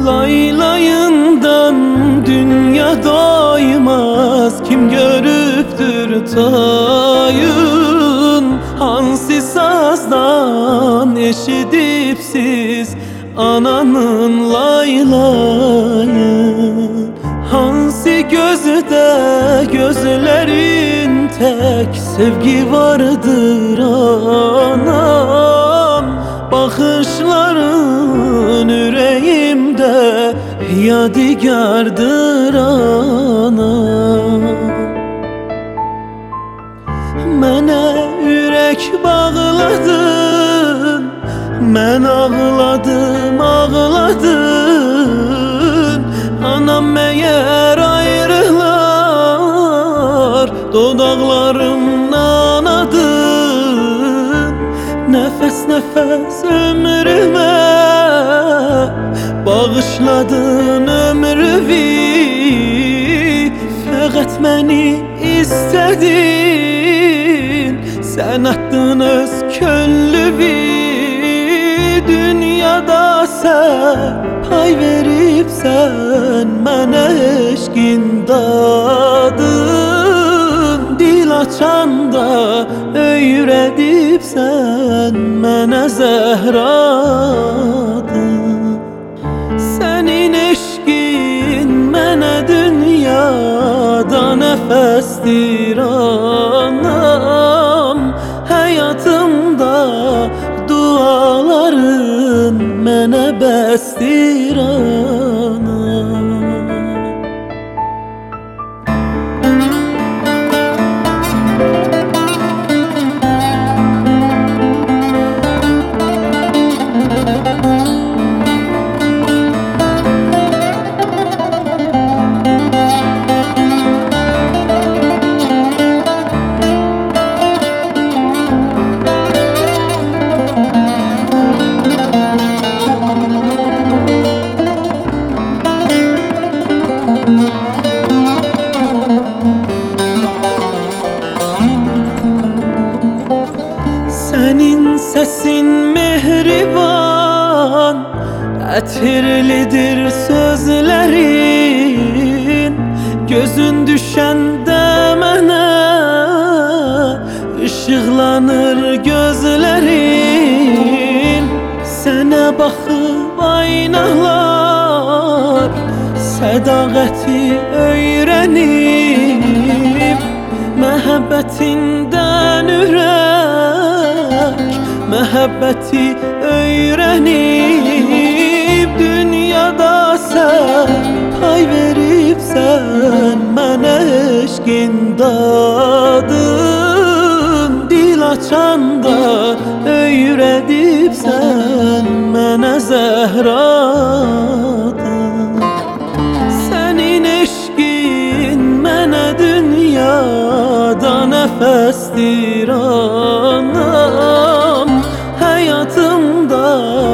Laylayından dünya doymaz, kim görüptür tayın? Hansı sazdan eşidip siz ananın laylayın? Hansı gözde gözlerin tek sevgi vardır anam? Bakışların yüreğimde yadigardır anam. Mənə ürək bağladın, mən ağladım, ağladın. Anam məyər ayrılar dodaqlarımdan adın? Nəfəs nəfəs ömrümə bağışladın ömrümü. Fəqət məni istədin, sən atdın öz könlümü. Dünyada sən pay veribsən mənə eşqin dadın. Dil açanda öyrədibsən mənə zəhradın. Sənin eşqin mənə dünyada nəfəsdir anam. Həyatımda duaların mənə bəsdir anam. Sənin səsin mehriban, ətirlidir sözlərin. Gözün düşəndə mənə işıqlanır gözlərin. Sənə baxıb aynalar sədaqəti öyrənib. Məhəbbətindən ürək məhəbbəti öyrənib. Dünyada sən pay veribsən mənə eşqin dadın. Dil açanda öyrədibsən mənə zəhradın. Sənin eşqin mənə dünyada nəfəsdir anam. Həyatımda